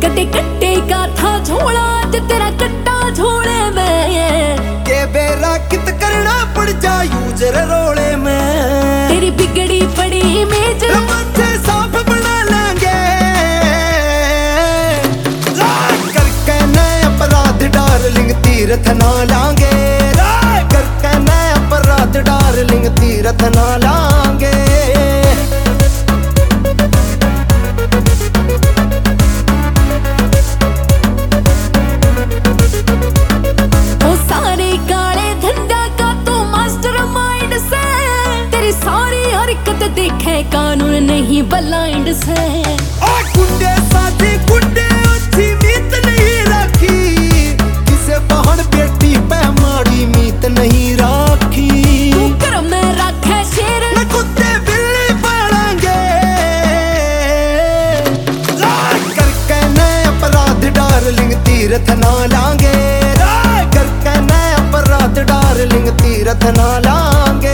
कटे कट्टे का था झोला ते तेरा कट्टा झोले में के बेरा कित करना पड़ जा यूजर रोले में तेरी बिगड़ी पड़ी इमेज माथे साफ बना लेंगे करके नए अपराध डार्लिंग तीरथ ना लांगे करके नए अपराध डार्लिंग तीरथ ना लांगे देखे कानून नहीं ब्लाइंड से गुंडे साथी गुंडे अच्छी मीत नहीं रखी किसे बहन बेटी पे माड़ी मीत नहीं रखी तू कर में रखे शेर न कुत्ते बिल्ली पालेंगे करके नए अपराध डार्लिंग तीरथ ना लांगे करके नए अपराध डार्लिंग तीरथ ना लांगे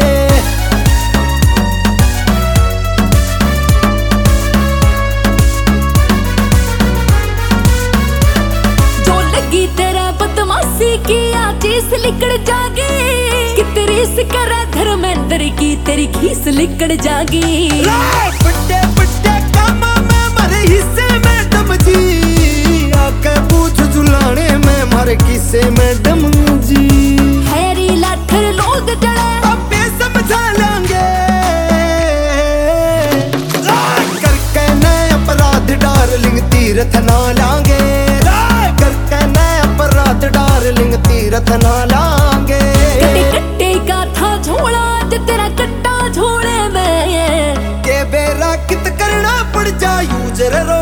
तेरा बदमाशी की आजीस लिकड़ जागी कि तेरी सिकरा धर्मेंद्र की तेरी खीस लिकड़ जागी बड़े बड़े कामा में मारे हिस्से में दम जी आके पूछ झुलाने में मारे किस्से में दम जी हैरी लाठर लोग जड़े अब समझा लेंगे करके नए अपराध डार्लिंग तीरथ ना लांगे करके नए अपराध डार्लिंग तीरथ ना लांगे कटे कट्टे का था झोला ते तेरा कट्टा झोले में के बेरा कित करना पड़ जा यूजर रो